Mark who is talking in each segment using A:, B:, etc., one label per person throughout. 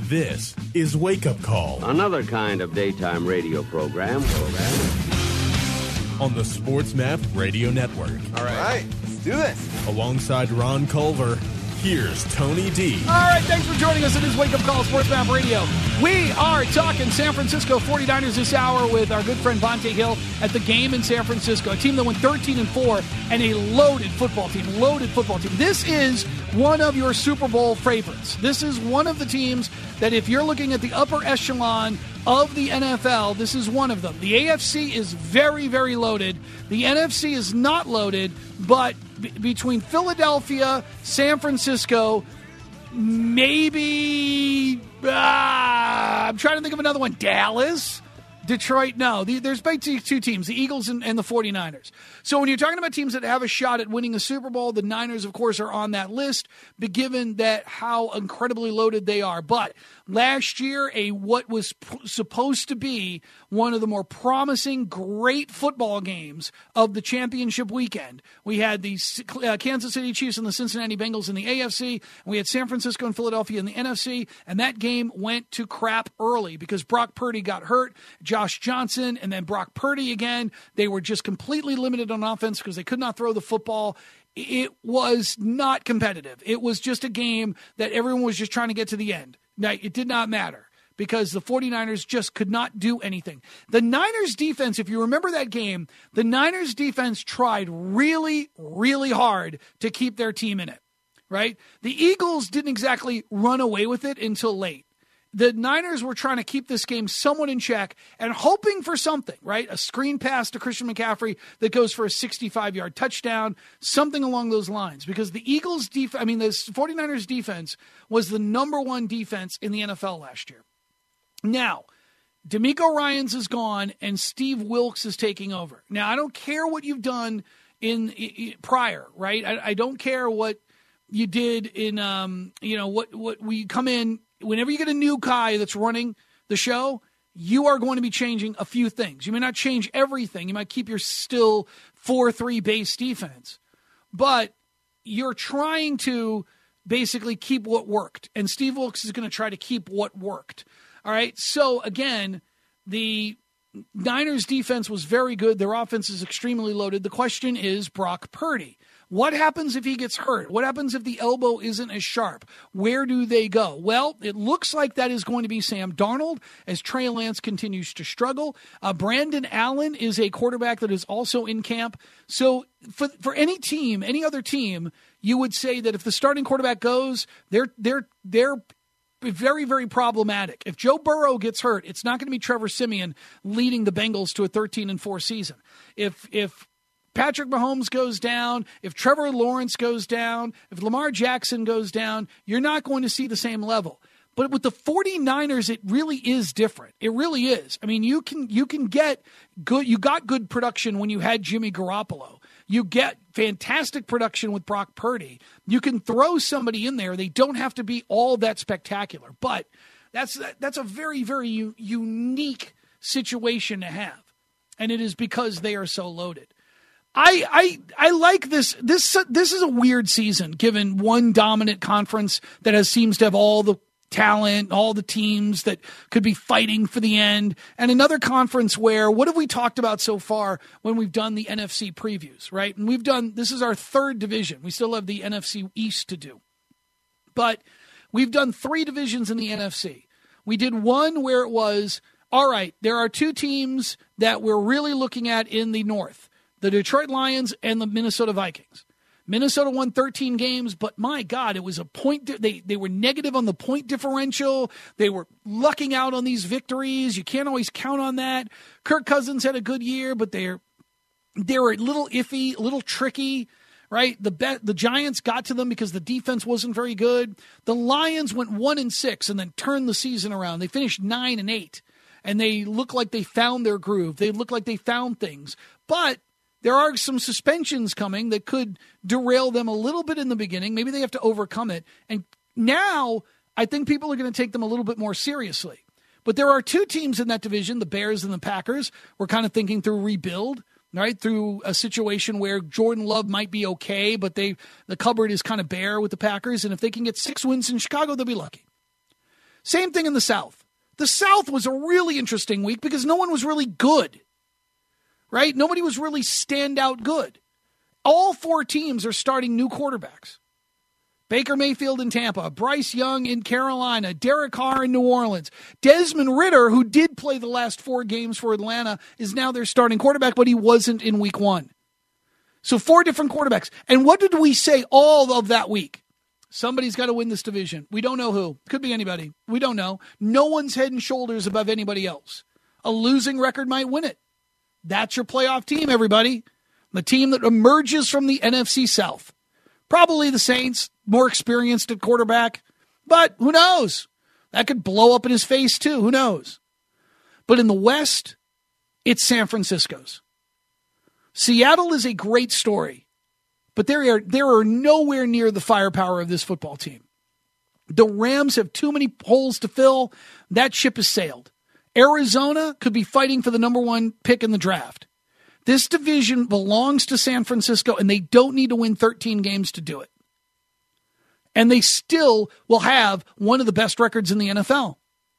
A: This is Wake Up Call
B: Another kind of daytime radio program.
A: On the SportsMap Radio Network.
C: All right, let's do this.
A: Alongside Ron Culver, here's Tony D.
D: All right, thanks for joining us. It is Wake Up Call, SportsMap Radio. We are talking San Francisco 49ers this hour with our good friend Vontae Hill at the game in San Francisco, a team that went 13-4 and a loaded football team. This is one of your Super Bowl favorites. This is one of the teams that if you're looking at the upper echelon of the NFL, this is one of them. The AFC is very, very loaded. The NFC is not loaded, but between Philadelphia, San Francisco, maybe, I'm trying to think of another one, Dallas, Detroit, no. There's basically two teams, the Eagles and the 49ers. So when you're talking about teams that have a shot at winning a Super Bowl, the Niners, of course, are on that list, but given that how incredibly loaded they are. But last year, what was supposed to be one of the more promising, great football games of the championship weekend. We had the Kansas City Chiefs and the Cincinnati Bengals in the AFC, and we had San Francisco and Philadelphia in the NFC, and that game went to crap early because Brock Purdy got hurt, Josh Johnson, and then Brock Purdy again. They were just completely limited on offense because they could not throw the football. It was not competitive. It was just a game that everyone was just trying to get to the end. Now, it did not matter because the 49ers just could not do anything. The Niners defense, if you remember that game, the Niners defense tried really, really hard to keep their team in it, right? The Eagles didn't exactly run away with it until late. The Niners were trying to keep this game somewhat in check and hoping for something, right? A screen pass to Christian McCaffrey that goes for a 65-yard touchdown, something along those lines. Because the the 49ers defense was the number one defense in the NFL last year. Now, DeMeco Ryans is gone and Steve Wilks is taking over. Now, I don't care what you've done in prior, right? I don't care what you did in, what we come in. Whenever you get a new guy that's running the show, you are going to be changing a few things. You may not change everything. You might keep your still 4-3 base defense. But you're trying to basically keep what worked. And Steve Wilks is going to try to keep what worked. All right? So, again, the Niners defense was very good. Their offense is extremely loaded. The question is Brock Purdy. What happens if he gets hurt? What happens if the elbow isn't as sharp? Where do they go? Well, it looks like that is going to be Sam Darnold as Trey Lance continues to struggle. Brandon Allen is a quarterback that is also in camp. So for any team, any other team, you would say that if the starting quarterback goes, they're very, very problematic. If Joe Burrow gets hurt, it's not going to be Trevor Siemian leading the Bengals to a 13-4 season. If Patrick Mahomes goes down, if Trevor Lawrence goes down, if Lamar Jackson goes down, you're not going to see the same level. But with the 49ers, it really is different. It really is. I mean, you can get good. You got good production when you had Jimmy Garoppolo. You get fantastic production with Brock Purdy. You can throw somebody in there. They don't have to be all that spectacular. But that's a very, very unique situation to have. And it is because they are so loaded. I like this. This is a weird season, given one dominant conference that seems to have all the talent, all the teams that could be fighting for the end, and another conference where, what have we talked about so far when we've done the NFC previews, right? And this is our third division. We still have the NFC East to do. But we've done 3 divisions in the NFC. We did one where it was, all right, there are 2 teams that we're really looking at in the North. The Detroit Lions and the Minnesota Vikings. Minnesota won 13 games, but my God, it was a point. They were negative on the point differential. They were lucking out on these victories. You can't always count on that. Kirk Cousins had a good year, but they were a little iffy, a little tricky, right? The Giants got to them because the defense wasn't very good. The Lions went 1-6 and then turned the season around. They finished 9-8, and they look like they found their groove. They look like they found things, but there are some suspensions coming that could derail them a little bit in the beginning. Maybe they have to overcome it. And now I think people are going to take them a little bit more seriously. But there are 2 teams in that division, the Bears and the Packers. We're kind of thinking through rebuild, right? Through a situation where Jordan Love might be okay, but the cupboard is kind of bare with the Packers. And if they can get 6 wins in Chicago, they'll be lucky. Same thing in the South. The South was a really interesting week because no one was really good, right? Nobody was really standout good. All 4 teams are starting new quarterbacks. Baker Mayfield in Tampa, Bryce Young in Carolina, Derek Carr in New Orleans. Desmond Ridder, who did play the last 4 games for Atlanta, is now their starting quarterback, but he wasn't in week 1. So 4 different quarterbacks. And what did we say all of that week? Somebody's got to win this division. We don't know who. Could be anybody. We don't know. No one's head and shoulders above anybody else. A losing record might win it. That's your playoff team, everybody. The team that emerges from the NFC South. Probably the Saints, more experienced at quarterback. But who knows? That could blow up in his face too. Who knows? But in the West, it's San Francisco's. Seattle is a great story. But they are nowhere near the firepower of this football team. The Rams have too many holes to fill. That ship has sailed. Arizona could be fighting for the number 1 pick in the draft. This division belongs to San Francisco, and they don't need to win 13 games to do it. And they still will have one of the best records in the NFL.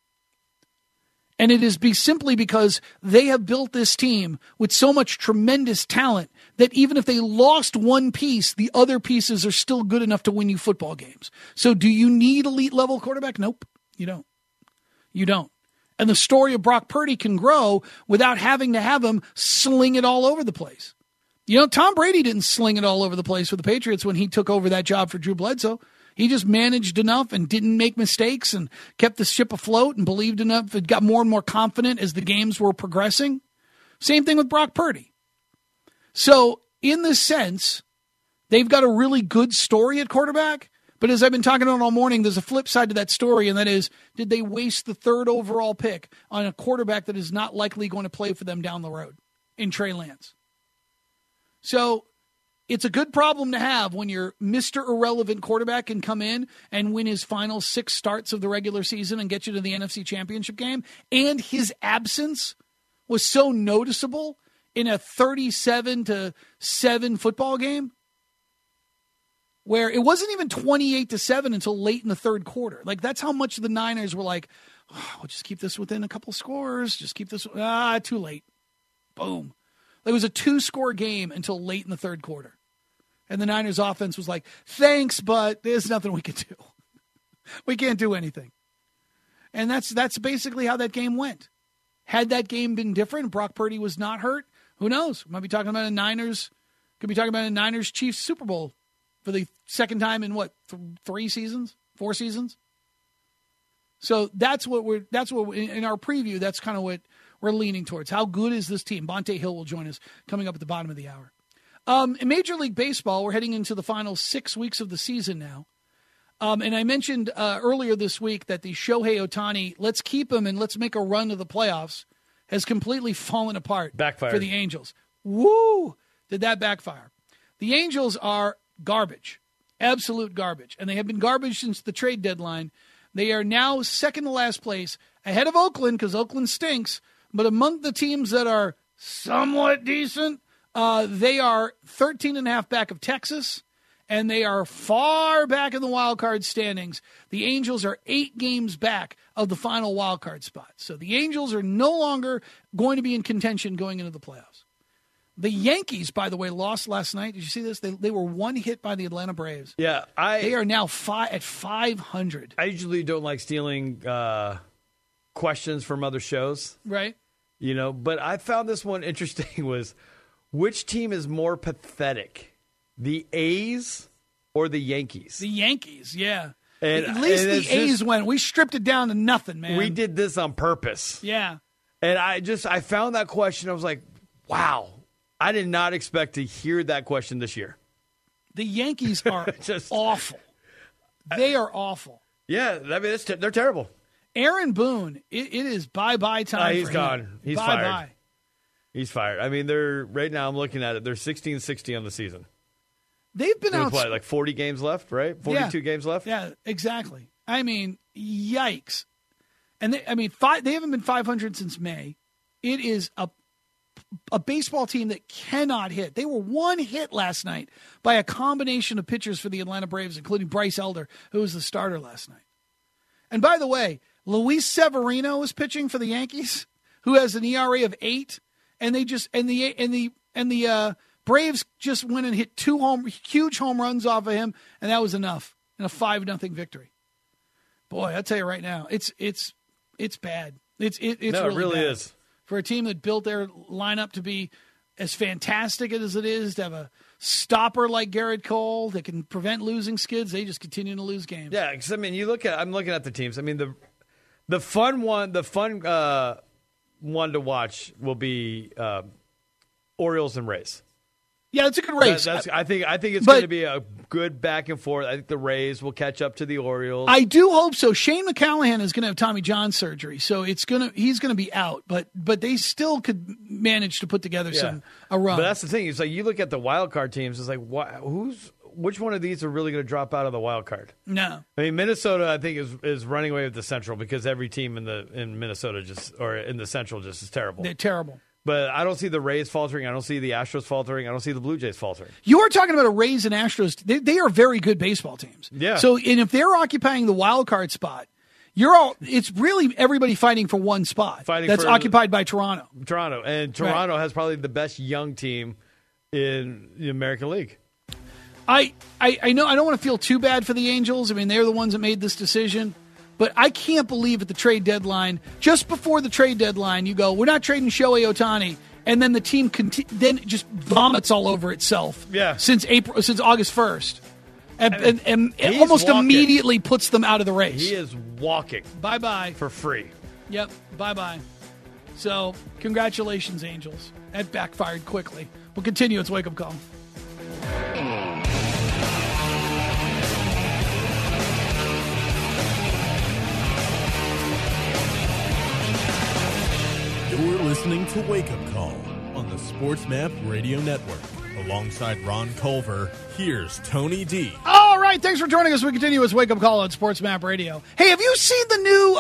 D: And it is simply because they have built this team with so much tremendous talent that even if they lost one piece, the other pieces are still good enough to win you football games. So do you need elite level quarterback? Nope, you don't. You don't. And the story of Brock Purdy can grow without having to have him sling it all over the place. You know, Tom Brady didn't sling it all over the place with the Patriots when he took over that job for Drew Bledsoe. He just managed enough and didn't make mistakes and kept the ship afloat and believed enough and got more and more confident as the games were progressing. Same thing with Brock Purdy. So in this sense, they've got a really good story at quarterback. But as I've been talking about all morning, there's a flip side to that story, and that is, did they waste the 3rd overall pick on a quarterback that is not likely going to play for them down the road in Trey Lance? So it's a good problem to have when your Mr. Irrelevant quarterback can come in and win his final 6 starts of the regular season and get you to the NFC Championship game. And his absence was so noticeable in a 37-7 football game where it wasn't even 28-7 until late in the 3rd quarter. Like, that's how much the Niners were like, oh, we'll just keep this within a couple scores. Just keep this. Too late. Boom. It was a 2-score game until late in the 3rd quarter. And the Niners offense was like, thanks, but there's nothing we can do. We can't do anything. And that's basically how that game went. Had that game been different, Brock Purdy was not hurt, who knows? Might be talking about a Niners Chiefs Super Bowl for the second time in 4 seasons? So that's what in our preview, that's kind of what we're leaning towards. How good is this team? Bonte Hill will join us coming up at the bottom of the hour. In Major League Baseball, we're heading into the final 6 weeks of the season now. And I mentioned earlier this week that the Shohei Ohtani, let's keep him and let's make a run to the playoffs, has completely fallen apart.
A: Backfired.
D: For the Angels. Woo! Did that backfire? The Angels are garbage. Absolute garbage. And they have been garbage since the trade deadline. They are now second to last place, ahead of Oakland because Oakland stinks. But among the teams that are somewhat decent, they are 13.5 back of Texas, and they are far back in the wild card standings. The Angels are 8 games back of the final wild card spot. So the Angels are no longer going to be in contention going into the playoffs. The Yankees, by the way, lost last night. Did you see this? They were 1 hit by the Atlanta Braves.
A: Yeah,
D: they are now at 500.
A: I usually don't like stealing questions from other shows,
D: right?
A: You know, but I found this one interesting. Was which team is more pathetic, the A's or the Yankees?
D: The Yankees, yeah.
A: And
D: at least the A's went. We stripped it down to nothing, man.
A: We did this on purpose.
D: Yeah.
A: And I found that question. I was like, wow. I did not expect to hear that question this year.
D: The Yankees are awful. They are awful.
A: Yeah, I mean, they're terrible.
D: Aaron Boone, it is bye-bye time
A: he's
D: for
A: gone.
D: him.
A: He's
D: bye-bye.
A: fired. He's fired. I mean, they're right now I'm looking at it. They're 16-60 on the season.
D: They've been out.
A: What, like 40 games left, right? 42 games left?
D: Yeah, exactly. I mean, yikes. And they haven't been 500 since May. It is a baseball team that cannot hit. They were 1 hit last night by a combination of pitchers for the Atlanta Braves, including Bryce Elder, who was the starter last night. And by the way, Luis Severino is pitching for the Yankees, who has an ERA of 8, and the Braves just went and hit 2 huge home runs off of him, and that was enough in a 5-0 victory. Boy, I tell you right now, it's bad. It's really bad.
A: Is
D: for a team that built their lineup to be as fantastic as it is, to have a stopper like Garrett Cole that can prevent losing skids. They just continue to lose games.
A: Yeah, because I mean, I'm looking at the teams. I mean, the fun one to watch will be Orioles and Rays.
D: Yeah, it's a good race.
A: I think it's going to be a good back and forth. I think the Rays will catch up to the Orioles.
D: I do hope so. Shane McCallahan is going to have Tommy John surgery, so he's going to be out. But they still could manage to put together a run.
A: But that's the thing. It's like you look at the wild card teams. It's like which one of these are really going to drop out of the wild card?
D: No,
A: I mean Minnesota. I think is running away with the Central because every team in Minnesota in the Central just is terrible.
D: They're terrible.
A: But I don't see the Rays faltering. I don't see the Astros faltering. I don't see the Blue Jays faltering.
D: You are talking about a Rays and Astros. They are very good baseball teams.
A: Yeah.
D: So, and if they're occupying the wild card spot, it's really everybody fighting for one spot that's occupied by Toronto.
A: Toronto has probably the best young team in the American League.
D: I know I don't want to feel too bad for the Angels. I mean, they're the ones that made this decision. But I can't believe at the trade deadline, just before the trade deadline, you go, we're not trading Shohei Ohtani, and then the team then just vomits all over itself.
A: Yeah.
D: Since August 1st, and almost immediately puts them out of the race.
A: He is walking.
D: Bye-bye.
A: For free.
D: Yep. Bye-bye. So, congratulations, Angels. That backfired quickly. We'll continue. It's Wake Up Call.
E: You're listening to Wake Up Call on the SportsMap Radio Network. Alongside Ron Culver, here's Tony D.
D: All right, thanks for joining us. We continue with Wake Up Call on SportsMap Radio. Hey, have you seen the new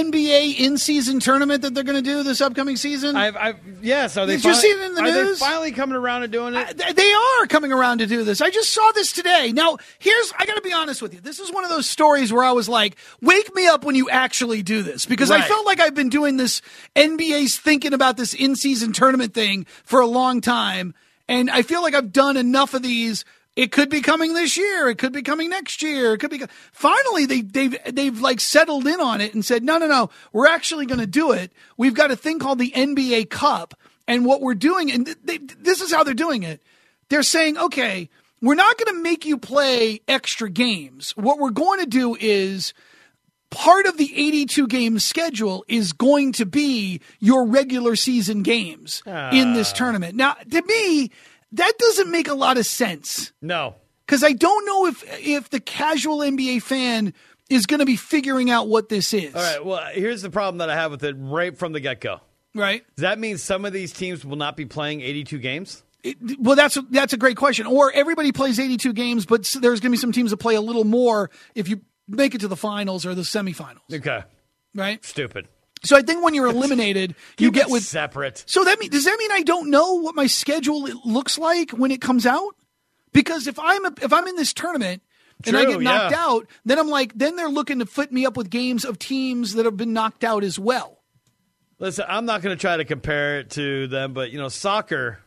D: NBA in-season tournament that they're going to do this upcoming season?
A: Yes.
D: Did you see it in the news?
A: Are they finally coming around and doing it?
D: They are coming around to do this. I just saw this today. Now, I got to be honest with you. This is one of those stories where I was like, wake me up when you actually do this. Because I felt like I've been doing this NBA's thinking about this in-season tournament thing for a long time. And I feel like I've done enough of these. It could be coming this year. It could be coming next year. It could be. Finally, they've like settled in on it and said, no, we're actually going to do it. We've got a thing called the NBA Cup, and what we're doing, and this is how they're doing it. They're saying, okay, we're not going to make you play extra games. What we're going to do is part of the 82-game schedule is going to be your regular season games in this tournament. Now, to me, that doesn't make a lot of sense.
A: No.
D: Because I don't know if the casual NBA fan is going to be figuring out what this is.
A: All right, well, here's the problem that I have with it right from the get-go.
D: Right.
A: Does that mean some of these teams will not be playing 82 games?
D: Well, that's a great question. Or everybody plays 82 games, but there's going to be some teams that play a little more if you make it to the finals or the semifinals.
A: Okay.
D: Right?
A: Stupid.
D: So I think when you're eliminated, you get with
A: separate.
D: So does that mean I don't know what my schedule looks like when it comes out? Because if I'm in this tournament and I get knocked out, then I'm like, then they're looking to fit me up with games of teams that have been knocked out as well.
A: Listen, I'm not going to try to compare it to them, but soccer.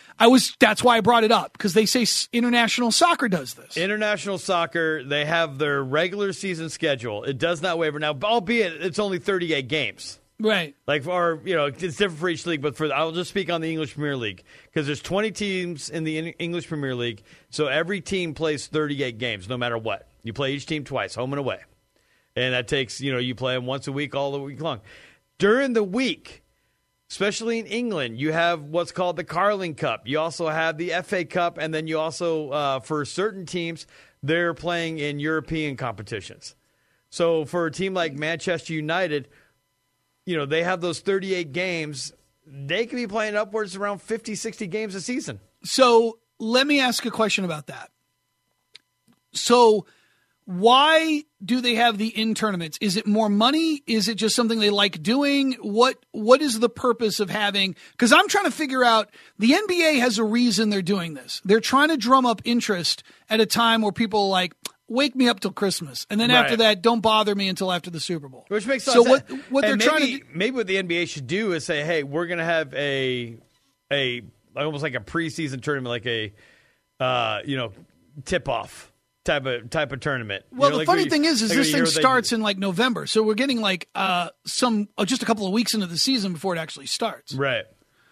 D: That's why I brought it up, because they say international soccer does this.
A: International soccer, they have their regular season schedule. It does not waver. Now, albeit it's only 38 games.
D: Right.
A: It's different for each league, but I'll just speak on the English Premier League, because there's 20 teams in the English Premier League, so every team plays 38 games, no matter what. You play each team twice, home and away. And that takes, you play them once a week, all the week long. During the week, especially in England, you have what's called the Carling Cup. You also have the FA Cup, and then you also, for certain teams, they're playing in European competitions. So for a team like Manchester United, they have those 38 games. They could be playing upwards around 50, 60 games a season.
D: So let me ask a question about that. So why do they have the in-tournaments? Is it more money? Is it just something they like doing? What is the purpose of having – because I'm trying to figure out – the NBA has a reason they're doing this. They're trying to drum up interest at a time where people are like, wake me up till Christmas, and then
A: Right.
D: after that, don't bother me until after the Super Bowl.
A: Which makes sense.
D: So what they're trying to do,
A: maybe what the NBA should do is say, hey, we're going to have a almost like a preseason tournament, like a tip off type of tournament.
D: Well, the
A: like
D: funny thing is
A: like
D: this
A: you
D: thing
A: hear they-
D: starts in like November, so we're getting like just a couple of weeks into the season before it actually starts.
A: Right.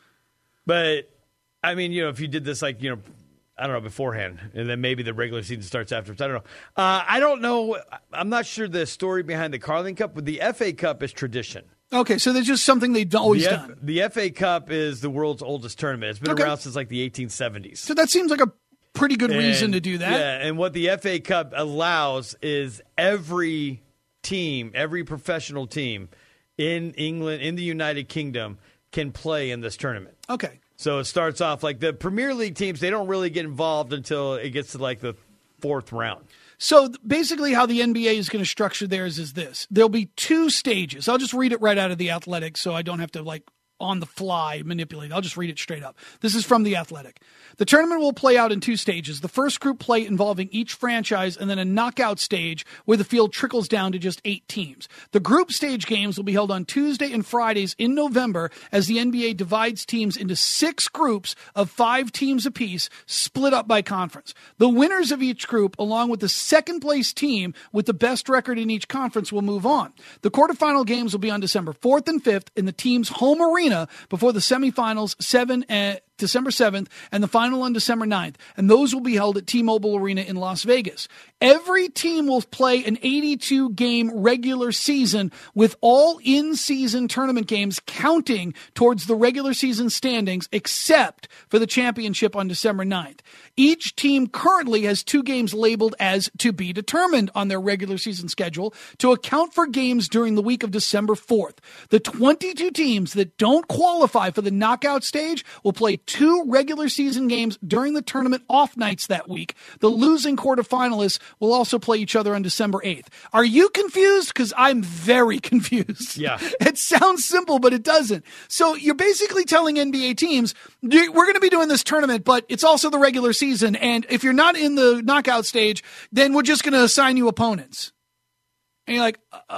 A: But I mean, if you did this like, I don't know, beforehand, and then maybe the regular season starts after. I don't know. I don't know. I'm not sure the story behind the Carling Cup, but the FA Cup is tradition.
D: Okay, so there's just something they've always done.
A: The FA Cup is the world's oldest tournament. It's been
D: Okay.
A: around since like the 1870s.
D: So that seems like a pretty good reason to do that.
A: Yeah, and what the FA Cup allows is every team, every professional team in England, in the United Kingdom, can play in this tournament.
D: Okay.
A: So it starts off like the Premier League teams, they don't really get involved until it gets to like the fourth round.
D: So basically how the NBA is going to structure theirs is this. There'll be 2 stages. I'll just read it right out of The Athletic so I don't have to like on the fly manipulate. I'll just read it straight up. This is from The Athletic. The tournament will play out in 2 stages. The first group play involving each franchise and then a knockout stage where the field trickles down to just 8 teams. The group stage games will be held on Tuesday and Fridays in November as the NBA divides teams into 6 groups of 5 teams apiece, split up by conference. The winners of each group, along with the second place team with the best record in each conference, will move on. The quarterfinal games will be on December 4th and 5th in the team's home arena before the semifinals December 7th and the final on December 9th. And those will be held at T-Mobile Arena in Las Vegas. Every team will play an 82-game regular season with all in-season tournament games counting towards the regular season standings except for the championship on December 9th. Each team currently has 2 games labeled as to be determined on their regular season schedule to account for games during the week of December 4th. The 22 teams that don't qualify for the knockout stage will play 2 regular season games during the tournament off nights that week. The losing quarterfinalists will also play each other on December 8th. Are you confused? Because I'm very confused.
A: Yeah.
D: It sounds simple, but it doesn't. So you're basically telling NBA teams, we're going to be doing this tournament, but it's also the regular season. And if you're not in the knockout stage, then we're just going to assign you opponents. And you're like,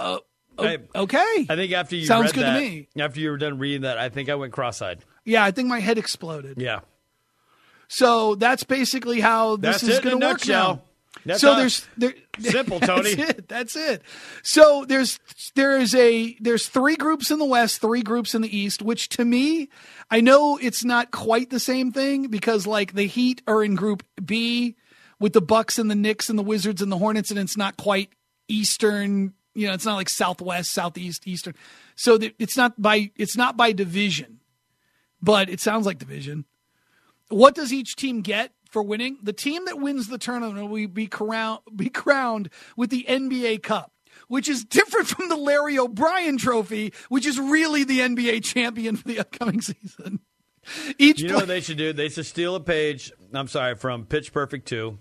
D: okay.
A: I think after you
D: Sounds
A: read
D: good
A: that,
D: to me.
A: after you were done reading that, I think I went cross-eyed.
D: Yeah, I think my head exploded.
A: Yeah.
D: So that's basically how this
A: That's
D: is
A: it in
D: going
A: a
D: to work
A: nutshell.
D: now.
A: That's
D: So
A: us.
D: there's
A: Simple, Tony.
D: That's it. So there's 3 groups in the West, 3 groups in the East, which to me, I know it's not quite the same thing because like the Heat are in Group B with the Bucks and the Knicks and the Wizards and the Hornets, and it's not quite Eastern. It's not like Southwest, Southeast, Eastern. So it's not by division, but it sounds like division. What does each team get for winning? The team that wins the tournament will be crowned with the NBA Cup, which is different from the Larry O'Brien Trophy, which is really the NBA champion for the upcoming season.
A: You know what they should do? They should steal a page, from Pitch Perfect 2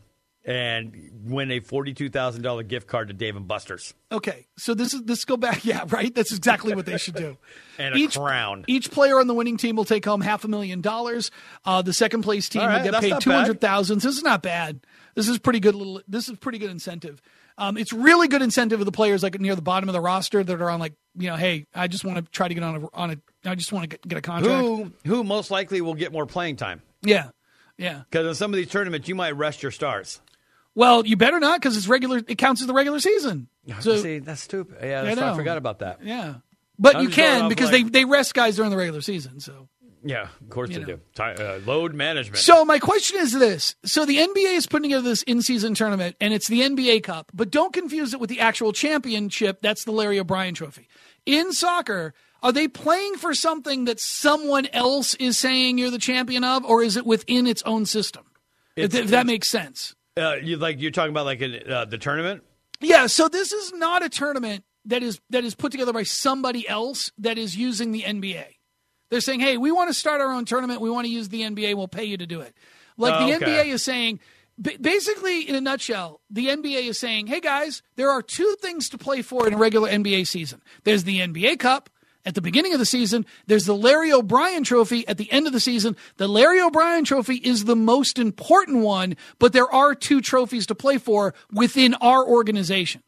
A: and win a $42,000 gift card to Dave & Buster's.
D: Okay, so this go back. Yeah, right? That's exactly what they should do.
A: And a crown.
D: Each player on the winning team will take home $500,000. The second place team
A: All right,
D: will get
A: that's
D: paid
A: not bad.
D: $200,000. This is not bad. This is pretty good. This is pretty good incentive. It's really good incentive for the players like near the bottom of the roster that are on like, hey, I just want to try to get on a I just want to get a contract.
A: Who most likely will get more playing time?
D: Yeah.
A: Because in some of these tournaments, you might rest your stars.
D: Well, you better not because it's regular. It counts as the regular season. So,
A: See, that's stupid. Yeah, I forgot about that.
D: Yeah, but
A: I'm
D: you
A: just going
D: can
A: off
D: because
A: like-
D: they rest guys during the regular season. So.
A: Yeah, of course they do. Load management.
D: So my question is this. So the NBA is putting together this in-season tournament, and it's the NBA Cup. But don't confuse it with the actual championship. That's the Larry O'Brien Trophy. In soccer, are they playing for something that someone else is saying you're the champion of, or is it within its own system? If that makes sense.
A: You're talking about like the tournament?
D: Yeah, so this is not a tournament that is put together by somebody else that is using the NBA. They're saying, hey, we want to start our own tournament. We want to use the NBA. We'll pay you to do it. Like the NBA is saying, basically in a nutshell, the NBA is saying, hey, guys, there are 2 things to play for in a regular NBA season. There's the NBA Cup at the beginning of the season. There's the Larry O'Brien Trophy at the end of the season. The Larry O'Brien Trophy is the most important one, but there are 2 trophies to play for within our organization.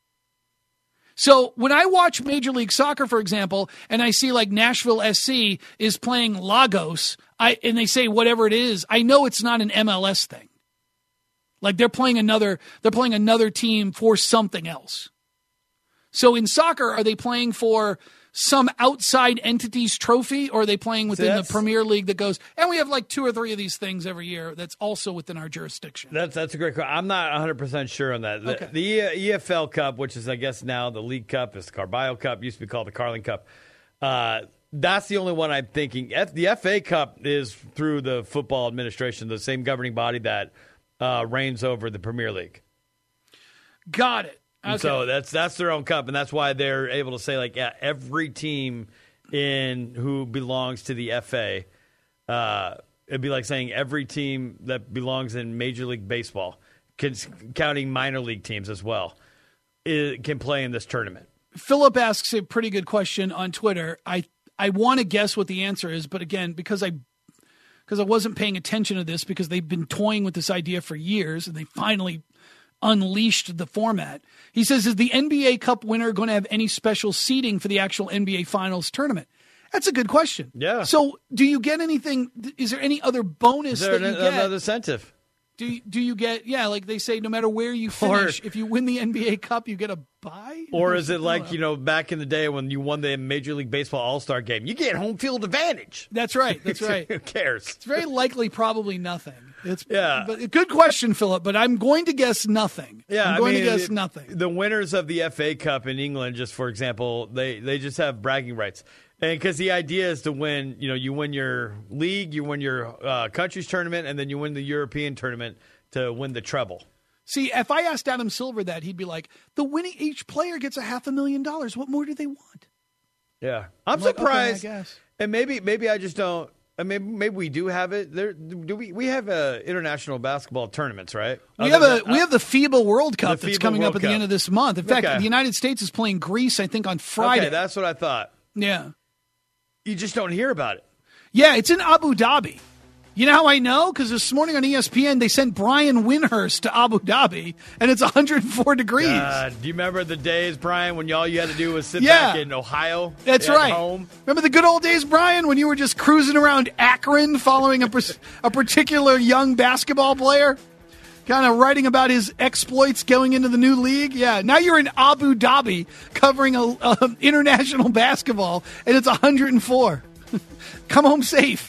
D: So when I watch Major League Soccer, for example, and I see like Nashville SC is playing Lagos, and they say whatever it is, I know it's not an MLS thing. Like they're playing another team for something else. So in soccer, are they playing for some outside entity's trophy, or are they playing within the Premier League that goes, and we have like 2 or 3 of these things every year that's also within our jurisdiction?
A: That's a great question. I'm not 100% sure on that.
D: Okay.
A: The EFL Cup, which is I guess now the League Cup, is the Carballo Cup, used to be called the Carling Cup. That's the only one I'm thinking. The FA Cup is through the Football Administration, the same governing body that reigns over the Premier League.
D: Got it. Okay.
A: So that's their own cup, and that's why they're able to say, like, yeah, every team who belongs to the FA, it'd be like saying every team that belongs in Major League Baseball, counting minor league teams as well, can play in this tournament.
D: Philip asks a pretty good question on Twitter. I want to guess what the answer is, but again, because I wasn't paying attention to this, because they've been toying with this idea for years, and they finally unleashed the format. He says, is the NBA Cup winner going to have any special seating for the actual NBA Finals tournament? That's a good question.
A: Yeah.
D: So do you get anything? Is there any other bonus that you get?
A: Another incentive?
D: Do you get, like they say, no matter where you finish, if you win the NBA Cup, you get a bye?
A: Or is it like, back in the day when you won the Major League Baseball All-Star game, you get home field advantage.
D: That's right.
A: Who cares?
D: It's very likely probably nothing.
A: But
D: good question, Philip, but I'm going to guess nothing.
A: Yeah,
D: I'm going to guess nothing.
A: The winners of the FA Cup in England, just for example, they just have bragging rights. And because the idea is to win, you win your league, you win your country's tournament, and then you win the European tournament to win the treble.
D: See, if I asked Adam Silver that, he'd be like, each player gets $500,000. What more do they want?
A: Yeah. I'm surprised.
D: Okay, I guess.
A: And maybe I just don't. Maybe we do have it. We have international basketball tournaments, right?
D: We have the FIBA World Cup that's coming up at the
A: Cup.
D: end of this month. In fact, the United States is playing Greece, I think, on Friday.
A: Okay, that's what I thought.
D: Yeah.
A: You just don't hear about it.
D: Yeah, it's in Abu Dhabi. You know how I know? Because this morning on ESPN, they sent Brian Windhurst to Abu Dhabi, and it's 104 degrees.
A: Do you remember the days, Brian, when all you had to do was sit back in Ohio?
D: That's right.
A: Home?
D: Remember the good old days, Brian, when you were just cruising around Akron following a particular young basketball player? Kind of writing about his exploits going into the new league? Yeah, now you're in Abu Dhabi covering international basketball, and it's 104. Come home safe.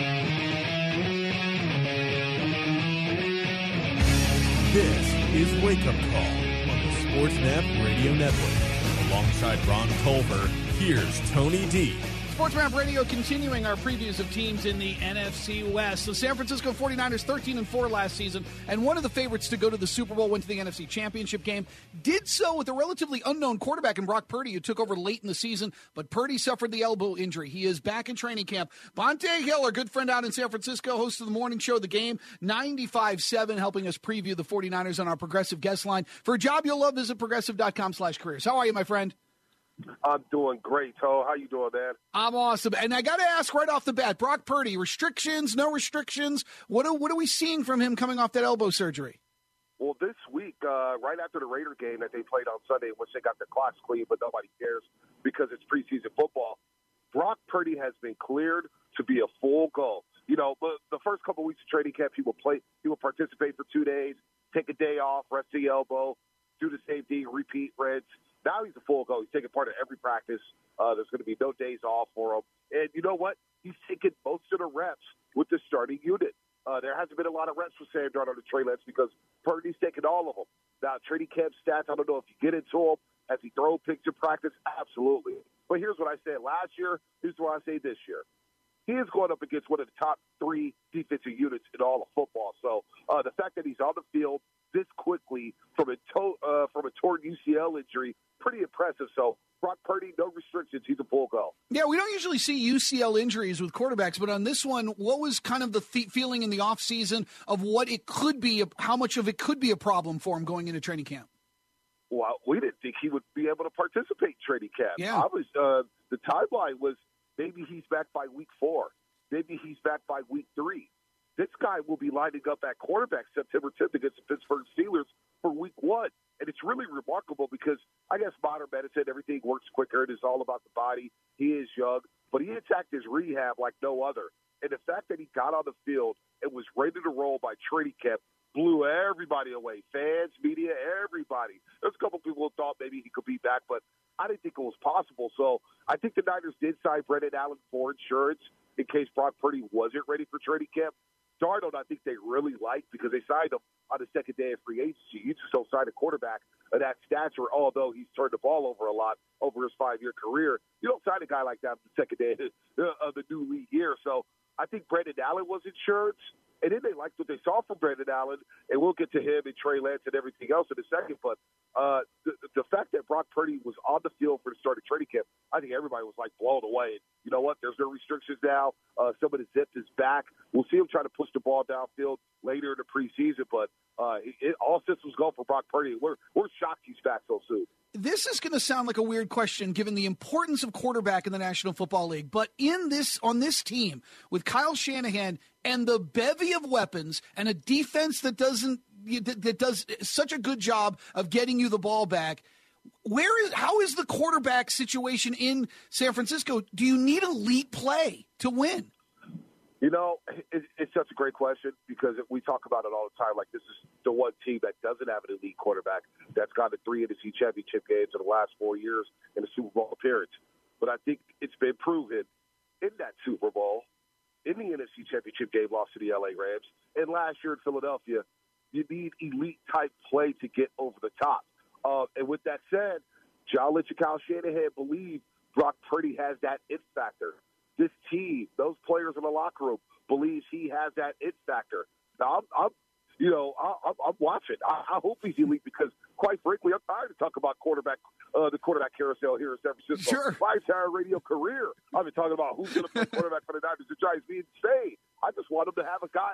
E: This is Wake Up Call on the SportsMap Radio Network. Alongside Ron Culver, here's Tony D.
D: SportsMap Radio continuing our previews of teams in the NFC West. The San Francisco 49ers 13-4 last season, and one of the favorites to go to the Super Bowl, went to the NFC Championship game. Did so with a relatively unknown quarterback in Brock Purdy, who took over late in the season, but Purdy suffered the elbow injury. He is back in training camp. Bonte Hill, our good friend out in San Francisco, host of the morning show, The Game, 95.7, helping us preview the 49ers on our Progressive guest line. For a job you'll love, visit progressive.com/careers. How are you, my friend?
F: I'm doing great, Toe. How you doing, man?
D: I'm awesome. And I got to ask right off the bat, Brock Purdy, restrictions, no restrictions? What are we seeing from him coming off that elbow surgery?
F: Well, this week, right after the Raider game that they played on Sunday, in which they got their clocks clean, but nobody cares because it's preseason football, Brock Purdy has been cleared to be a full go. But the first couple of weeks of training camp, he will participate for 2 days, take a day off, rest the elbow, do the same thing, repeat, rinse. Now he's a full go. He's taking part in every practice. There's going to be no days off for him. And you know what? He's taken most of the reps with the starting unit. There hasn't been a lot of reps for Sam Darnold and Trey Lance because Purdy's taken all of them. Now, training camp stats, I don't know if you get into them. Has he thrown picks in practice? Absolutely. But here's what I said last year. Here's what I say this year. He is going up against one of the top 3 defensive units in all of football. So the fact that he's on the field this quickly from a torn UCL injury, pretty impressive. So Brock Purdy, no restrictions. He's a full go.
D: Yeah, we don't usually see UCL injuries with quarterbacks, but on this one, what was kind of the feeling in the offseason of what it could be, how much of it could be a problem for him going into training camp?
F: well, we didn't think he would be able to participate in training camp.
D: Yeah.
F: The timeline was maybe he's back by week 4. Maybe he's back by week 3. This guy will be lining up at quarterback September 10th against the Pittsburgh Steelers for week 1. And it's really remarkable because I guess modern medicine, everything works quicker. It is all about the body. He is young, but he attacked his rehab like no other. And the fact that he got on the field and was ready to roll by training camp blew everybody away. Fans, media, everybody. There's a couple people who thought maybe he could be back, but I didn't think it was possible. So I think the Niners did sign Brendan Allen for insurance in case Brock Purdy wasn't ready for training camp. Darnold, I think they really liked because they signed him on the second day of free agency. You just don't sign a quarterback of that stature, although he's turned the ball over a lot over his 5-year career. You don't sign a guy like that on the second day of the new league year. So I think Brendan Allen was insurance. And then they liked what they saw from Brendan Allen, and we'll get to him and Trey Lance and everything else in a second. But the fact that Brock Purdy was on the field for the start of training camp, I think everybody was like blown away. And you know what? There's no restrictions now. Some of the zip is back. We'll see him try to push the ball downfield later in the preseason, but all systems go for Brock Purdy. We're shocked he's back so soon.
D: This is going to sound like a weird question given the importance of quarterback in the National Football League, but on this team with Kyle Shanahan and the bevy of weapons and a defense that does such a good job of getting you the ball back, how is the quarterback situation in San Francisco? Do you need elite play to win?
F: You know, it's such a great question because we talk about it all the time. Like, this is the one team that doesn't have an elite quarterback that's gone to 3 NFC championship games in the last 4 years in a Super Bowl appearance. But I think it's been proven in that Super Bowl, in the NFC championship game lost to the LA Rams, and last year in Philadelphia, you need elite-type play to get over the top. And with that said, John Lynch and Kyle Shanahan believe Brock Purdy has that it factor. This team, those players in the locker room, believes he has that it factor. Now, I'm watching. I hope he's elite because, quite frankly, I'm tired of talking about the quarterback carousel here in San Francisco.
D: Sure.
F: My entire radio career, I've been talking about who's going to play quarterback for the Niners. It drives me insane. I just want him to have a guy.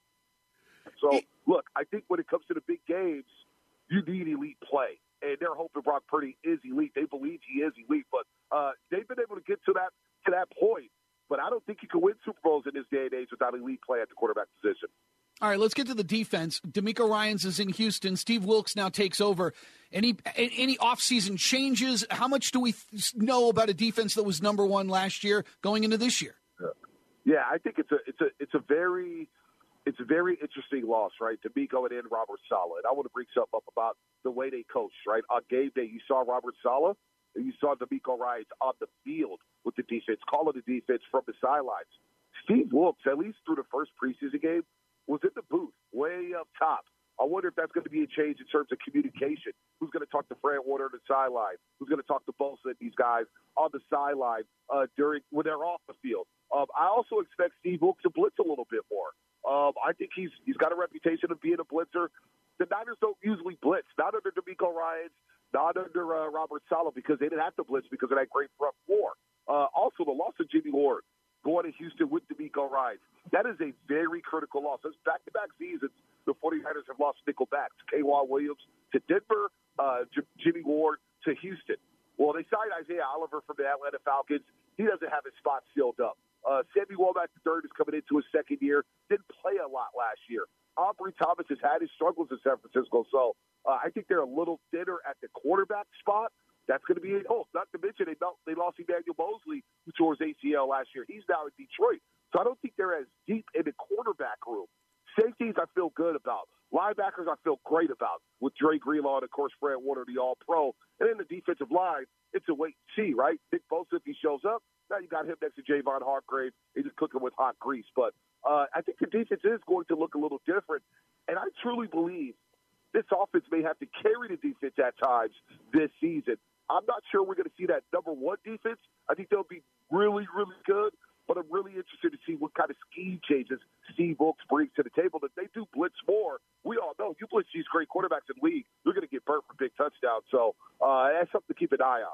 F: So, look, I think when it comes to the big games, you need elite play. And they're hoping Brock Purdy is elite. They believe he is elite, but they've been able to get to that point. But I don't think you can win Super Bowls in this day and age without elite play at the quarterback position.
D: All right, let's get to the defense. DeMeco Ryans is in Houston. Steve Wilks now takes over. Any offseason changes? How much do we know about a defense that was number one last year going into this year?
F: Yeah, I think it's a very interesting loss, right? DeMeco and Robert Saleh. And I want to bring something up about the way they coach, right? On game day, you saw Robert Saleh and you saw DeMeco Ryans on the field with the defense, calling the defense from the sidelines. Steve Wilks, at least through the first preseason game, was in the booth, way up top. I wonder if that's going to be a change in terms of communication. Who's going to talk to Fran Warner on the sideline? Who's going to talk to Bosa and these guys on the sideline when they're off the field? I also expect Steve Wilks to blitz a little bit more. I think he's got a reputation of being a blitzer. The Niners don't usually blitz, not under DeMeco Ryans, not under Robert Saleh, because they didn't have to blitz because of that great front four. Also, the loss of Jimmy Ward going to Houston with DeMeco Ryans, that is a very critical loss. It's back-to-back seasons the 49ers have lost nickel backs. K'Wan Williams to Denver, Jimmy Ward to Houston. Well, they signed Isaiah Oliver from the Atlanta Falcons. He doesn't have his spot sealed up. Sammy Womack III is coming into his second year. Didn't play a lot last year. Aubrey Thomas has had his struggles in San Francisco, so I think they're a little thinner at the quarterback spot. That's going to be a hope. Not to mention they lost Emmanuel Mosley, who tore his ACL last year. He's now in Detroit. So I don't think they're as deep in the quarterback room. Safeties I feel good about. Linebackers I feel great about with Dre Greenlaw and, of course, Fran Warner, the All-Pro. And then the defensive line, it's a wait and see, right? Nick Bosa, if he shows up, now you got him next to Javon Hargrave. He just cook him with hot grease. But I think the defense is going to look a little different. And I truly believe this offense may have to carry the defense at times this season. I'm not sure we're going to see that number one defense. I think they'll be really, really good. But I'm really interested to see what kind of scheme changes Steve Wilks brings to the table. If they do blitz more, we all know you blitz these great quarterbacks in the league, you're going to get burnt for big touchdowns. So that's something to keep an eye on.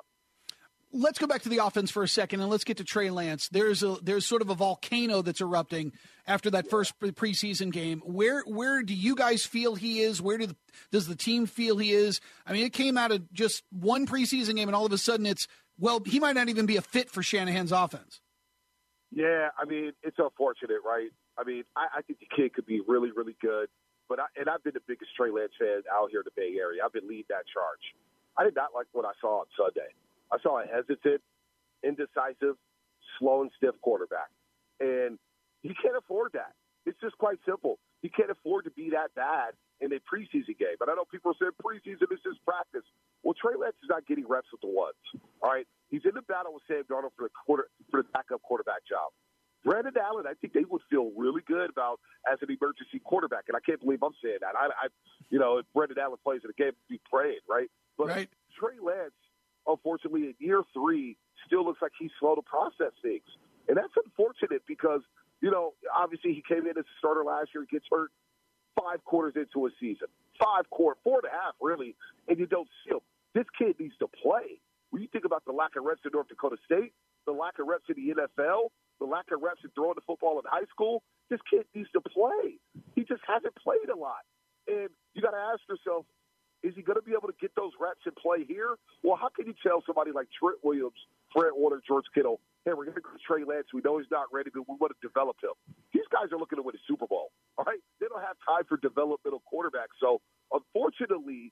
D: Let's go back to the offense for a second, and let's get to Trey Lance. There's sort of a volcano that's erupting after that first preseason game. Where do you guys feel he is? Where does the team feel he is? I mean, it came out of just one preseason game, and all of a sudden he might not even be a fit for Shanahan's offense.
F: Yeah, I mean, it's unfortunate, right? I mean, I think the kid could be really, really good. But I've been the biggest Trey Lance fan out here in the Bay Area. I've been leading that charge. I did not like what I saw on Sunday. I saw a hesitant, indecisive, slow and stiff quarterback. And he can't afford that. It's just quite simple. He can't afford to be that bad in a preseason game. But I know people say preseason is just practice. Well, Trey Lance is not getting reps with the ones. All right? He's in the battle with Sam Darnold for the backup quarterback job. Brandon Allen, I think they would feel really good about as an emergency quarterback. And I can't believe I'm saying that. If Brandon Allen plays in a game, I'd be praying, right? But
D: right.
F: Trey Lance, unfortunately, in year 3, still looks like he's slow to process things. And that's unfortunate because, obviously he came in as a starter last year, gets hurt 5 quarters into a season. 4.5, really, and you don't see him. This kid needs to play. When you think about the lack of reps in North Dakota State, the lack of reps in the NFL, the lack of reps in throwing the football in high school, this kid needs to play. He just hasn't played a lot. And you got to ask yourself, is he going to be able to get those reps and play here? Well, how can you tell somebody like Trent Williams, Fred Warner, George Kittle, hey, we're going to go to Trey Lance. We know he's not ready, but we want to develop him. These guys are looking to win a Super Bowl, all right? They don't have time for developmental quarterbacks. So, unfortunately,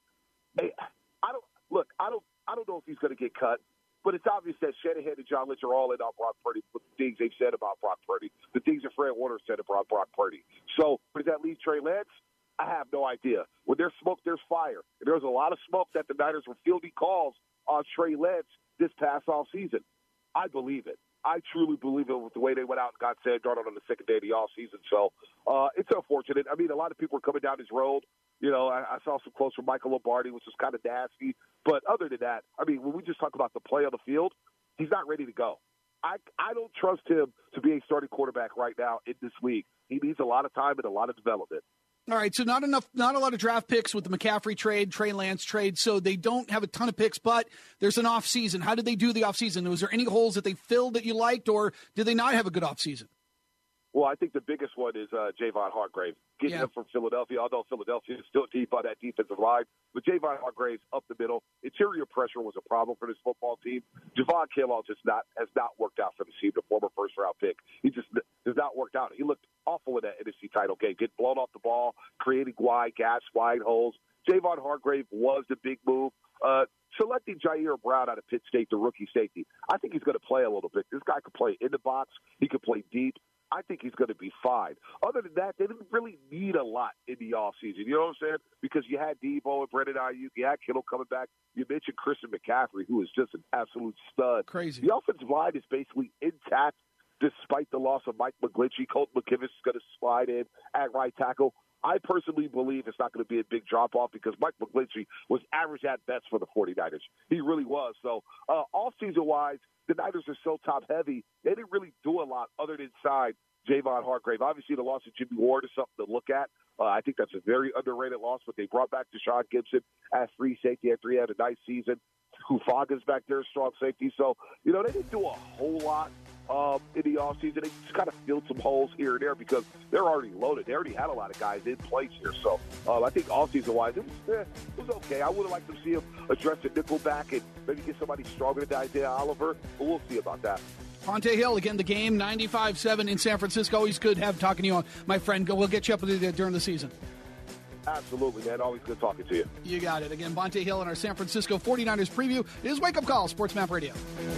F: I don't know if he's going to get cut. But it's obvious that Shanahan and John Lynch are all in on Brock Purdy with the things they've said about Brock Purdy, the things that Fred Warner said about Brock Purdy. So does that leave Trey Lance? I have no idea. When there's smoke, there's fire. And there was a lot of smoke that the Niners were fielding calls on Trey Lance this past offseason. I believe it. I truly believe it with the way they went out and got Sam Darnold on the second day of the offseason. So it's unfortunate. I mean, a lot of people are coming down this road. I saw some quotes from Michael Lombardi, which was kind of nasty. But other than that, I mean, when we just talk about the play on the field, he's not ready to go. I don't trust him to be a starting quarterback right now in this league. He needs a lot of time and a lot of development.
D: All right, so not a lot of draft picks with the McCaffrey trade, Trey Lance trade, so they don't have a ton of picks, but there's an off-season. How did they do the off-season? Was there any holes that they filled that you liked, or did they not have a good off-season?
F: Well, I think the biggest one is Javon Hargrave. Getting him from Philadelphia, although Philadelphia is still deep on that defensive line. But Javon Hargrave's up the middle. Interior pressure was a problem for this football team. Javon Kinlaw has not worked out for the team, the former first-round pick. He just has not worked out. He looked awful in that NFC title game, getting blown off the ball, creating wide gaps, wide holes. Javon Hargrave was the big move. Selecting Jair Brown out of Pitt State, the rookie safety, I think he's going to play a little bit. This guy could play in the box. He could play deep. I think he's going to be fine. Other than that, they didn't really need a lot in the offseason. You know what I'm saying? Because you had Debo and Brandon Ayuk. You had Kittle coming back. You mentioned Christian McCaffrey, who is just an absolute stud.
D: Crazy.
F: The offensive line is basically intact despite the loss of Mike McGlinchey. Colton McKivitz is going to slide in at right tackle. I personally believe it's not going to be a big drop-off because Mike McGlinchey was average at best for the 49ers. He really was. So, off-season-wise, the Niners are so top-heavy, they didn't really do a lot other than sign Javon Hargrave. Obviously, the loss of Jimmy Ward is something to look at. I think that's a very underrated loss, but they brought back Deshaun Gibson as free safety after he had a nice season. Hufaga's back there, strong safety. So, they didn't do a whole lot in the offseason. They just kind of filled some holes here and there because they're already loaded. They already had a lot of guys in place here. So I think offseason-wise, it was okay. I would have liked to see him address the nickel back and maybe get somebody stronger than Isaiah Oliver, but we'll see about that.
D: Ponte Hill, again, the game, 95-7 in San Francisco. Always good to have talking to you on, my friend. We'll get you up during the season.
F: Absolutely, man. Always good talking to you.
D: You got it. Again, Ponte Hill in our San Francisco 49ers preview. It is Wake Up Call, Sports Map Radio.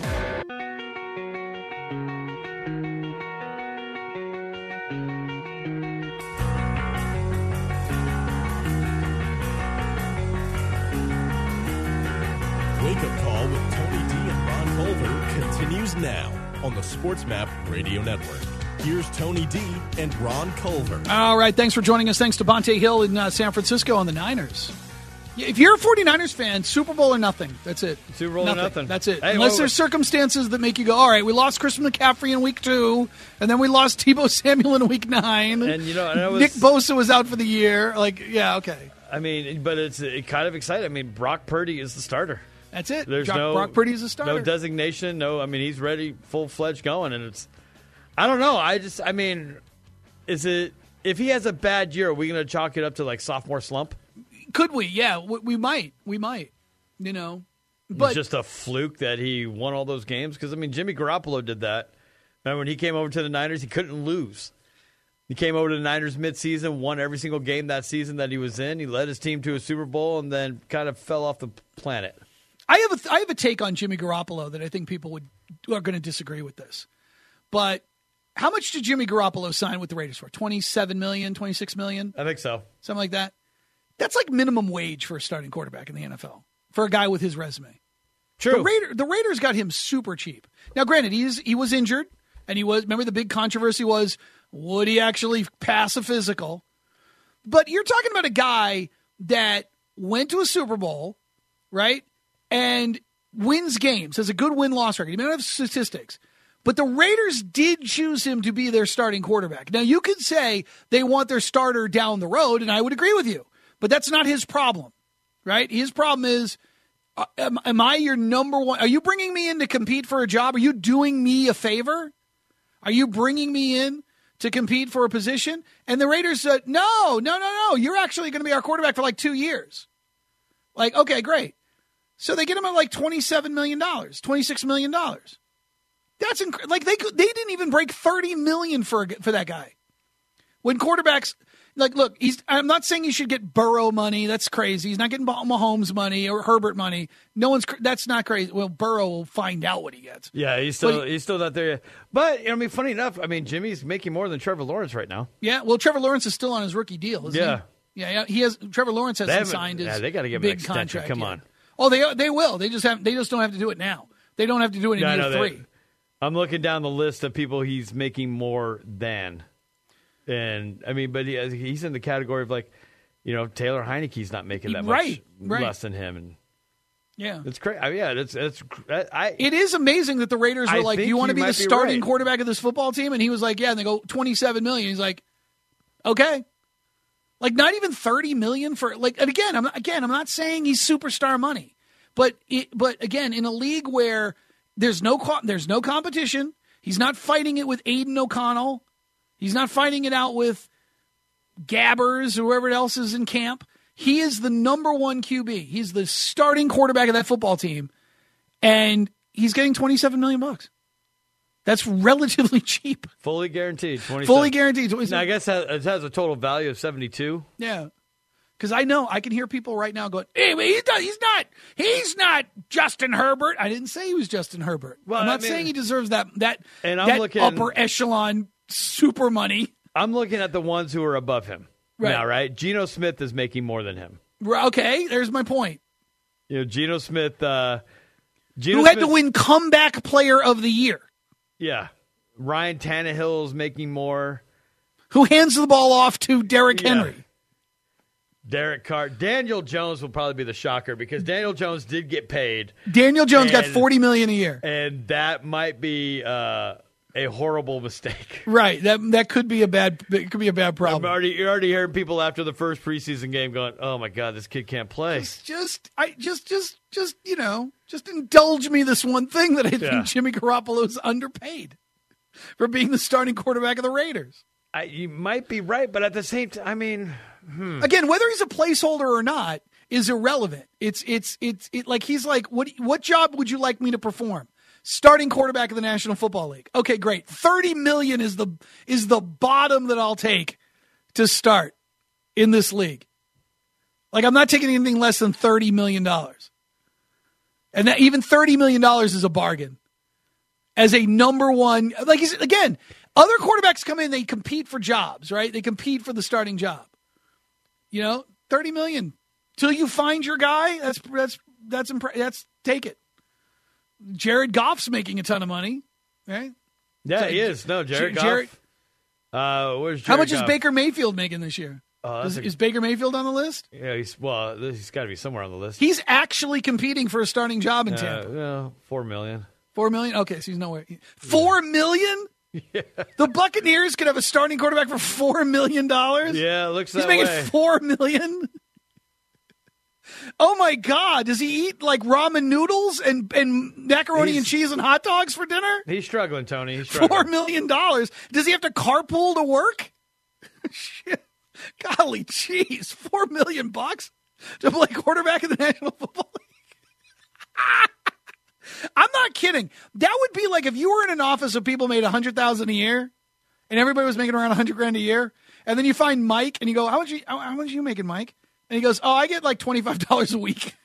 E: Wake Up Call with Tony D and Ron Culver continues now on the Sports Map Radio Network. Here's Tony D and Ron Culver.
D: All right, thanks for joining us. Thanks to Ponte Hill in San Francisco on the Niners. If you're a 49ers fan, Super Bowl or nothing. That's it.
A: Super Bowl or nothing.
D: That's it.
A: Hey,
D: Unless there's circumstances that make you go, all right, we lost Christian McCaffrey in week 2, and then we lost Tebow Samuel in week 9.
A: And,
D: Nick Bosa was out for the year. Yeah, okay.
A: I mean, but it's kind of exciting. I mean, Brock Purdy is the starter.
D: That's it.
A: There's
D: Brock Purdy is a starter.
A: No designation. He's ready, full-fledged going. And I don't know. Is it if he has a bad year, are we going to chalk it up to like sophomore slump?
D: Could we? Yeah, we might. We might. You know,
A: But it's just a fluke that he won all those games because I mean Jimmy Garoppolo did that. Remember when he came over to the Niners, he couldn't lose. He came over to the Niners midseason, won every single game that season that he was in. He led his team to a Super Bowl and then kind of fell off the planet.
D: I have a take on Jimmy Garoppolo that I think people are going to disagree with this. But how much did Jimmy Garoppolo sign with the Raiders for? $27 million, $26 million?
A: I think so.
D: Something like that. That's like minimum wage for a starting quarterback in the NFL for a guy with his resume.
A: True.
D: The Raiders got him super cheap. Now, granted, he was injured, and remember the big controversy was, would he actually pass a physical? But you're talking about a guy that went to a Super Bowl, right, and wins games, has a good win-loss record. He may not have statistics, but the Raiders did choose him to be their starting quarterback. Now, you could say they want their starter down the road, and I would agree with you, but that's not his problem, right? His problem is, am I your number one? Are you bringing me in to compete for a job? Are you doing me a favor? Are you bringing me in to compete for a position? And the Raiders said, no. You're actually going to be our quarterback for like 2 years. Like, okay, great. So they get him at like $27 million, $26 million. That's like they didn't even break $30 million for that guy. When quarterbacks, like, look, I'm not saying you should get Burrow money. That's crazy. He's not getting Mahomes money or Herbert money. That's not crazy. Well, Burrow will find out what he gets.
A: Yeah, he's still not there yet. But I mean, funny enough, I mean, Jimmy's making more than Trevor Lawrence right now.
D: Yeah, well, Trevor Lawrence is still on his rookie deal, isn't he? Yeah, he has. Trevor Lawrence hasn't signed his
A: they got to give
D: big
A: him an extension.
D: contract.
A: Come
D: yet.
A: on.
D: Oh, they will. They just don't have to do it now. They don't have to do it in year 3.
A: I'm looking down the list of people he's making more than. And, I mean, but he's in the category of, like, Taylor Heineke's not making that much less than him. And
D: yeah.
A: It's crazy. I mean,
D: it is amazing that the Raiders were like, do you want to be the starting
A: right.
D: quarterback of this football team? And he was like, yeah. And they go, $27 million. He's like, okay. Like, not even $30 million for, like, and again, I'm not saying he's superstar money. But again, in a league where there's no competition, he's not fighting it with Aiden O'Connell. He's not fighting it out with Gabbers or whoever else is in camp. He is the number one QB. He's the starting quarterback of that football team, and he's getting $27 million. That's relatively cheap.
A: Fully guaranteed.
D: Fully guaranteed.
A: Now, I guess it has a total value of $72.
D: Yeah, because I know I can hear people right now going, "Hey, he's not Justin Herbert." I didn't say he was Justin Herbert. Well, I'm not saying he deserves that upper echelon super money.
A: I'm looking at the ones who are above him now, right? Geno Smith is making more than him.
D: Okay, there's my point.
A: Geno Smith.
D: Who had to win comeback player of the year.
A: Yeah. Ryan Tannehill's making more.
D: Who hands the ball off to Derrick Henry.
A: Derek Carr. Daniel Jones will probably be the shocker because Daniel Jones did get paid.
D: Daniel Jones got $40 million a year.
A: And that might be a horrible mistake.
D: Right. That could be a bad problem.
A: You're already hearing people after the first preseason game going, "Oh my God, this kid can't play."
D: Just indulge me this one thing that I think Jimmy Garoppolo is underpaid for being the starting quarterback of the Raiders.
A: You might be right, but at the same time, I mean,
D: again, whether he's a placeholder or not is irrelevant. It's like he's like, what job would you like me to perform? Starting quarterback of the National Football League. Okay, great. $30 million is the bottom that I'll take to start in this league. Like, I'm not taking anything less than $30 million. And that even $30 million is a bargain. As a number one, like, again, other quarterbacks come in, they compete for jobs, right? They compete for the starting job. $30 million. Till you find your guy, that's take it. Jared Goff's making a ton of money, right?
A: Yeah, he is. No, Jared Goff. Where's Jared
D: How much
A: Goff?
D: is Baker Mayfield making this year? Is Baker Mayfield on the list?
A: Yeah, he's got to be somewhere on the list.
D: He's actually competing for a starting job in Tampa.
A: $4 million.
D: $4 million? Okay, so he's nowhere. $4 million? Yeah. The Buccaneers could have a starting quarterback for $4 million?
A: Yeah, it looks that way.
D: He's making $4 million? Oh, my God. Does he eat, like, ramen noodles and macaroni and cheese and hot dogs for dinner?
A: He's struggling, Tony. He's struggling.
D: $4 million. Does he have to carpool to work? Shit. Golly, jeez, $4 million to play quarterback in the National Football League. I'm not kidding. That would be like if you were in an office of people made $100,000 a year, and everybody was making around $100,000 a year, and then you find Mike, and you go, "How much are you making, Mike?" And he goes, "Oh, I get like $25 a week."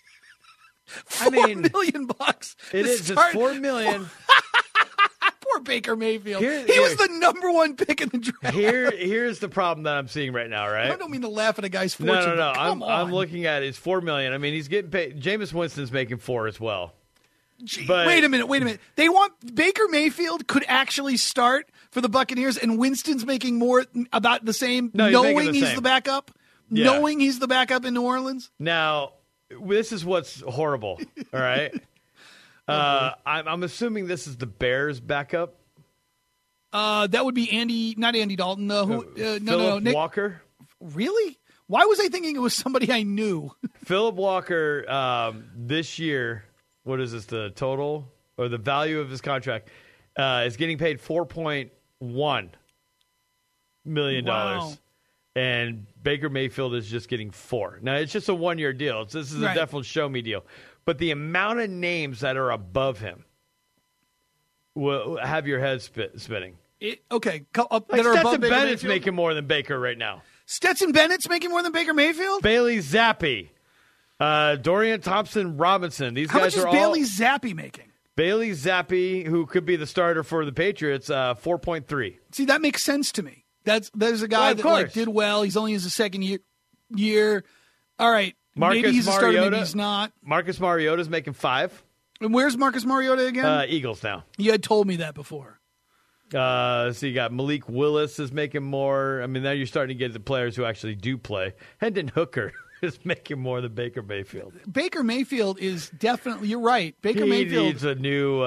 D: $4 million.
A: It is. It's $4 million.
D: Poor Baker Mayfield. He was the number one pick in the draft.
A: Here's the problem that I'm seeing right now, right?
D: I don't mean to laugh at a guy's fortune.
A: No.
D: Come on.
A: I'm looking at it's $4 million. I mean, he's getting paid. Jameis Winston's making $4 million as well.
D: Gee, wait a minute. They want Baker Mayfield could actually start for the Buccaneers, and Winston's making more about the same, knowing he's the backup, knowing he's the backup in New Orleans.
A: Now, this is what's horrible. All right. I'm assuming this is the Bears' backup.
D: That would be not Andy Dalton.
A: Phillip Walker.
D: Really? Why was I thinking it was somebody I knew?
A: Phillip Walker this year. What is this? The total or the value of his contract is getting paid $4.1 million.
D: Wow.
A: And Baker Mayfield is just getting $4 million. Now it's just a 1-year deal. This is a definite show me deal. But the amount of names that are above him will have your head spinning.
D: Okay.
A: Stetson Bennett's making more than Baker right now.
D: Stetson Bennett's making more than Baker Mayfield?
A: Bailey Zappi, Dorian Thompson-Robinson. These guys are all.
D: How much is Bailey Zappi making?
A: Bailey Zappi, who could be the starter for the Patriots, 4.3.
D: See, that makes sense to me. There's a guy that did well. He's only in his second year. All right. Maybe he's a starter, maybe he's not.
A: Marcus Mariota's making $5 million.
D: And where's Marcus Mariota again?
A: Eagles now.
D: You had told me that before.
A: So you got Malik Willis is making more. I mean, now you're starting to get the players who actually do play. Hendon Hooker is making more than Baker Mayfield.
D: Baker Mayfield is definitely, you're right. Baker
A: He
D: Mayfield
A: needs a new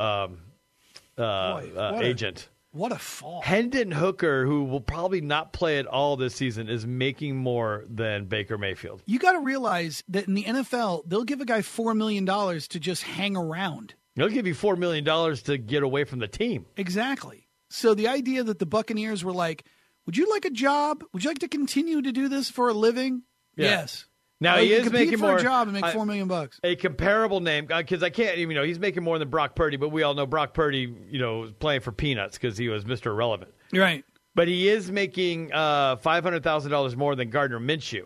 A: agent.
D: What a fall.
A: Hendon Hooker, who will probably not play at all this season, is making more than Baker Mayfield.
D: You got to realize that in the NFL, they'll give a guy $4 million to just hang around.
A: They'll give you $4 million to get away from the team.
D: Exactly. So the idea that the Buccaneers were like, would you like a job? Would you like to continue to do this for a living?
A: Yeah.
D: Yes.
A: Now he is making
D: for
A: more.
D: A job and make $4 million.
A: A comparable name, because I can't even. He's making more than Brock Purdy, but we all know Brock Purdy, was playing for peanuts because he was Mr. Irrelevant.
D: Right.
A: But he is making $500,000 more than Gardner Minshew.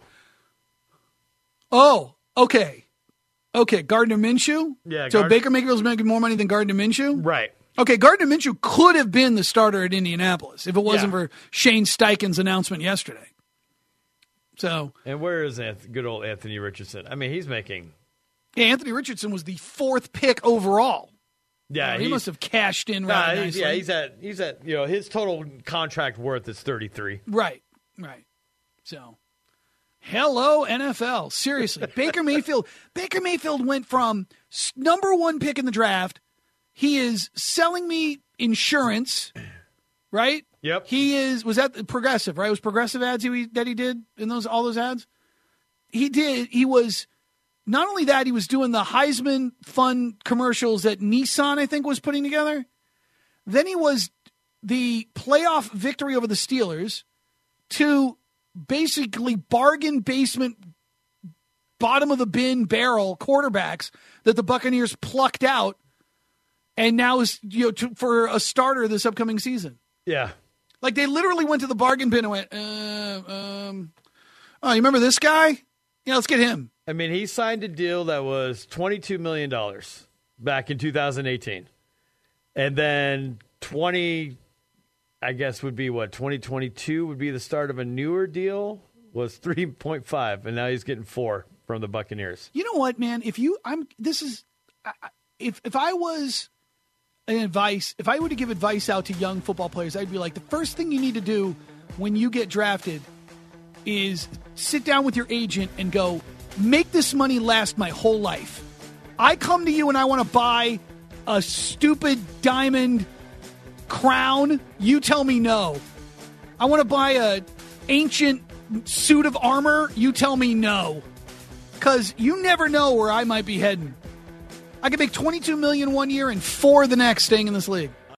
D: Oh, okay. Gardner Minshew.
A: Yeah.
D: So Baker Mayfield's making more money than Gardner Minshew.
A: Right.
D: Okay, Gardner Minshew could have been the starter at Indianapolis if it wasn't for Shane Steichen's announcement yesterday. So,
A: and where is good old Anthony Richardson? I mean, he's making.
D: Yeah, Anthony Richardson was the 4th pick overall.
A: Yeah,
D: he must have cashed in right nicely.
A: Yeah, he's at his total contract worth is 33.
D: Right. So, hello NFL. Seriously, Baker Mayfield went from number 1 pick in the draft. He is selling me insurance, right?
A: Yep.
D: Was that Progressive, right? It was Progressive ads that he did in all those ads? He was, not only that, he was doing the Heisman Fund commercials that Nissan, I think, was putting together. Then he was the playoff victory over the Steelers to basically bargain basement, bottom of the bin barrel quarterbacks that the Buccaneers plucked out, and now is for a starter this upcoming season.
A: Yeah.
D: Like, they literally went to the bargain bin and went, you remember this guy? Yeah, let's get him.
A: I mean, he signed a deal that was $22 million back in 2018. And then 2022 would be the start of a newer deal, was 3.5, and now he's getting 4 from the Buccaneers.
D: You know what, man? If I were to give advice out to young football players, I'd be like, the first thing you need to do when you get drafted is sit down with your agent and go, make this money last my whole life. I come to you and I want to buy a stupid diamond crown. You tell me no. I want to buy a ancient suit of armor. You tell me no. Because you never know where I might be heading. I could make $22 million one year and $4 the next staying in this league.